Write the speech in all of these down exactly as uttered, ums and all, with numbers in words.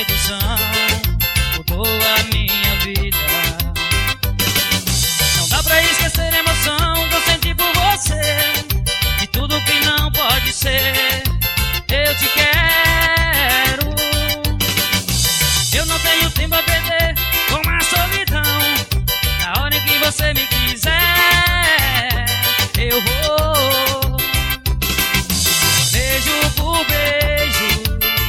sedução mudou a minha vida. Não dá pra esquecer a emoção que eu senti por você, de tudo que não pode ser. Eu te quero, eu não tenho tempo a perder com a solidão. Na hora em que você me quiser, eu vou beijo por beijo,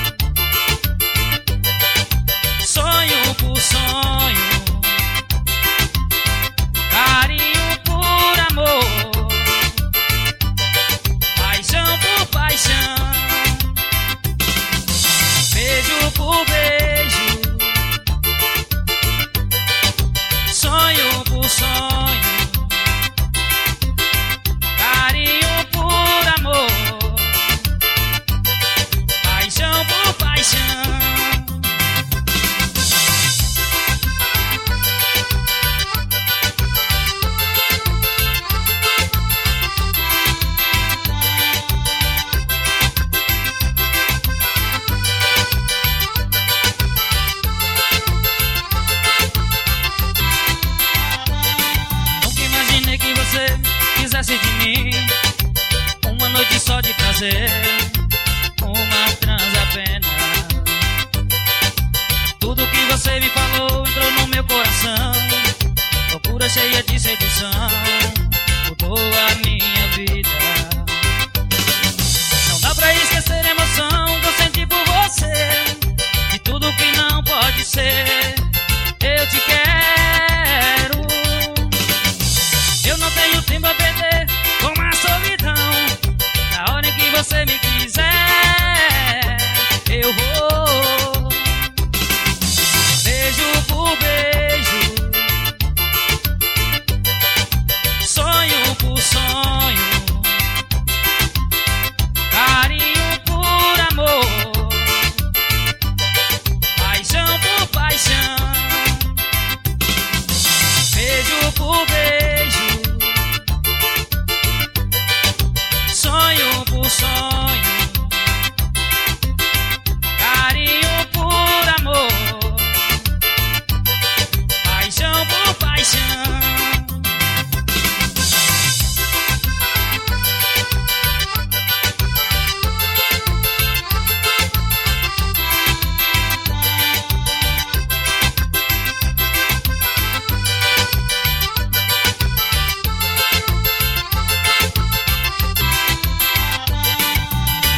sonho por sonho, carinho por amor, paixão por paixão, beijo por beijo, sonho por sonho, carinho por amor, paixão por paixão. Quisesse de mim uma noite só de prazer, uma trans apenas. Tudo que você me falou entrou no meu coração, loucura cheia de sedução mudou a minha vida. Não dá pra esquecer a emoção que eu senti por você, de tudo que não pode ser. Eu te quero, eu não tenho tempo a perder com a solidão. Na hora em que você me